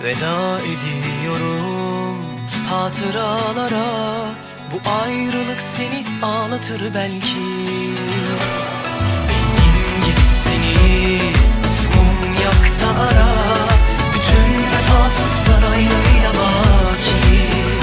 Veda ediyorum hatıralara. Bu ayrılık seni ağlatır belki. Benim gibisini mum yak da ara. Bütün vefasızlar aynayla baki.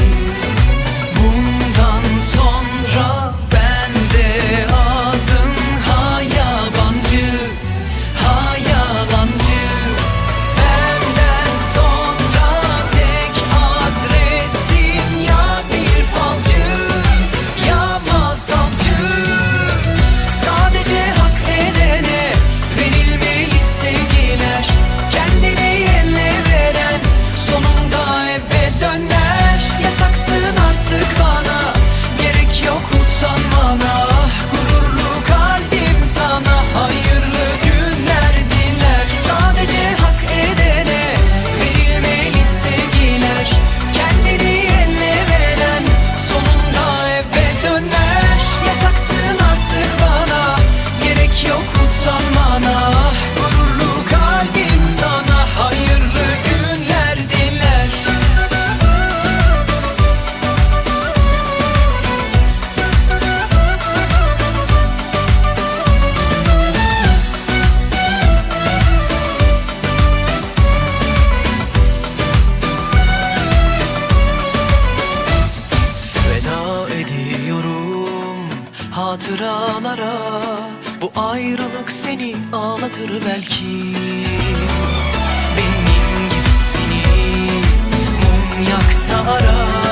Bundan sonra bende adın ha yabancı, ha yalancı. Benden sonra tek adresin ya bir falcı, ya masalcı. Sadece hak edene verilmeli sevgiler. Kendini eline veren sonunda eve döner. Yasaksın artık bana, gerek yok utanmana. Gururlu kalbim sana hayırlı günler diler. Sadece hak edene verilmeli sevgiler. Kendini eline veren sonunda eve döner. Yasaksın artık bana, gerek yok utanmana. Gururlu kalbim sana hayırlı günler diler. Veda ediyorum hatıralara. Bu ayrılık seni ağlatır belki. Benim gibisini mum yak da ara.